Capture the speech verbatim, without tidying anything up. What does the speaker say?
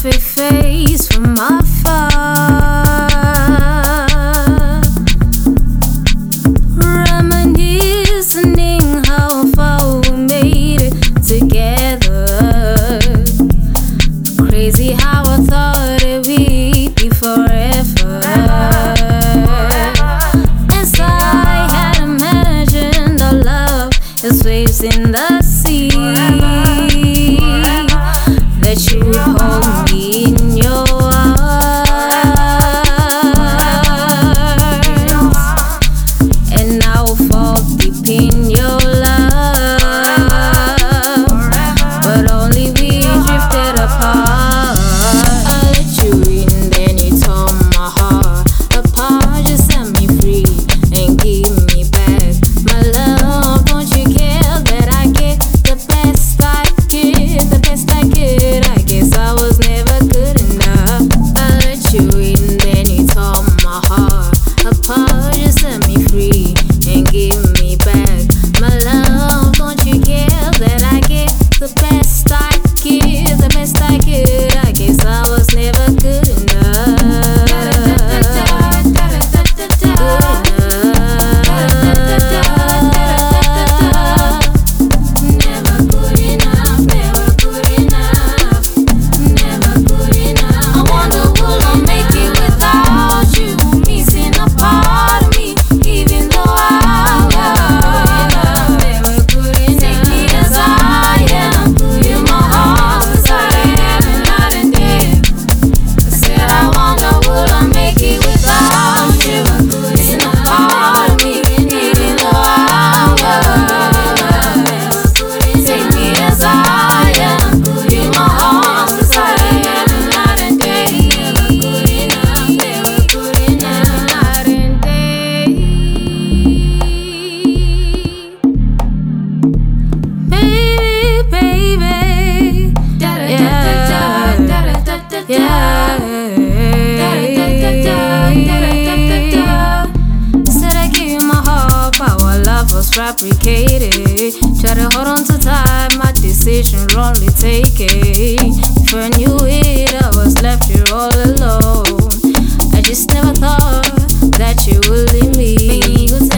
perfect face from afar, reminiscing how far we made it together. Crazy how I thought that we'd be forever. As I had imagined our love as waves in the sea, that you would hold me in your arms, and I will fall deep in your love, but only we drifted apart. I let you in, then you tore my heart apart. Just set me free and give me back my love. Don't you care that I get the best I get, the best I get? I guess I was never good enough. I let you in, then you tore my heart apart. Just set me free and give me back my love. Don't you care that I get the best I get, the best I get? I guess I was never good enough. Never good enough, never good enough, never good enough. I wonder will I make it without you, missing a part of me, even though I was never good enough. Take me as I am, in my heart, 'cause I am night and day. I said I wonder will I make it without you, missing a part of me, even though I was never good enough. Take me as I am, in my heart, 'cause I am night and day. Never good enough, never good enough, night and day. Baby, baby, yeah, yeah. Said I gave you my heart, but our love was fabricated. Try to hold on too tight, my decision wrongly taken. If I knew it, I was left here all alone. I just never thought that you would leave me.